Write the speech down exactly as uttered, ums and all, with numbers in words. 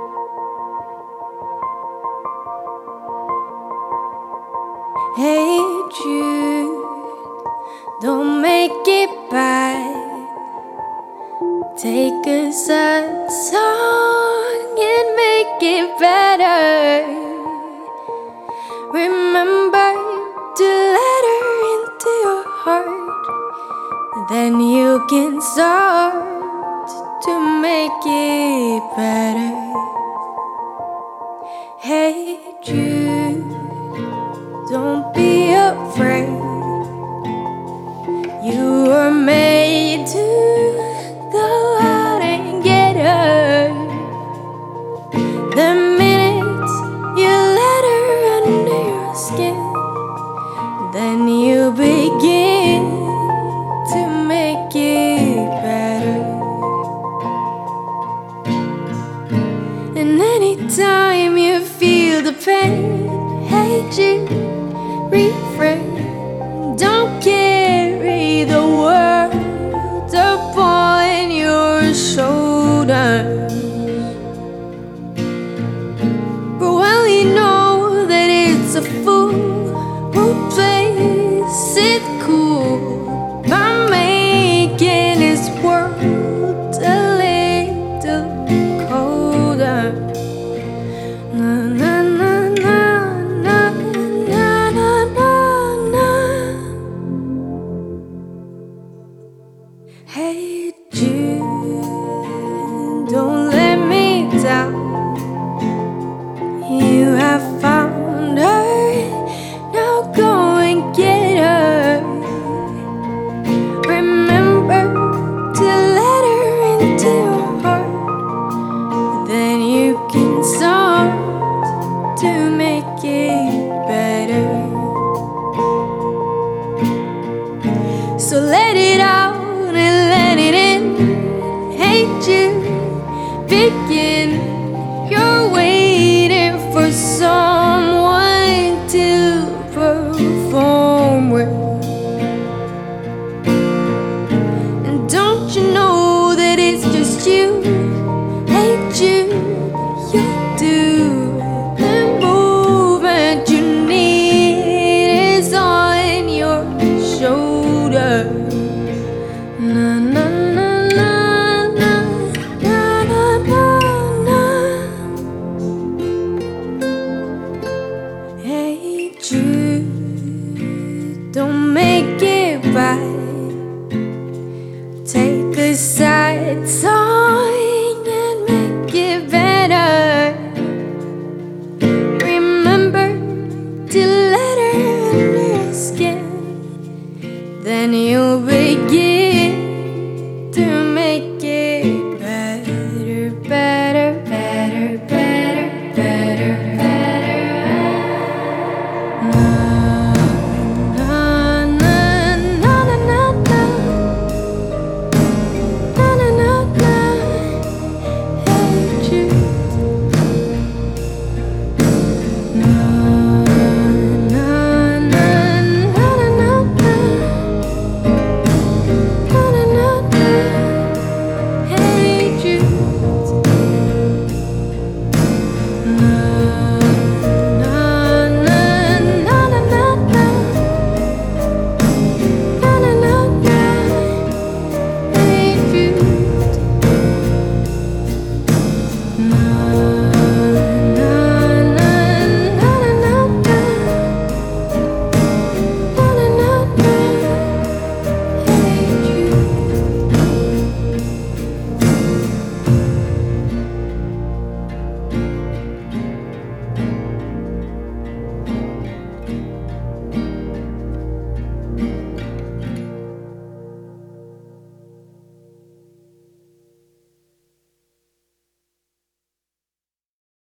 Hey Jude, don't make it bad. Take a sad song and make it better. Remember to let her into your heart, then you can start to make it better. Hey Jude, don't be afraid. You were made to go out and get her. The minute you let her under your skin, then you begin to make it better. And anytime you feel the pain, hey Jude, refrain. Don't carry the world upon your shoulders. For well we know that it's a fool who plays it cool by making his world a little colder. Na, na, na, na, na, na, na, na. Hey Jude, don't let me down. You have found her, now go and get her. Remember to let her into your heart, then you can start to make it better. So let it out and let it in. Hey Jude, begin.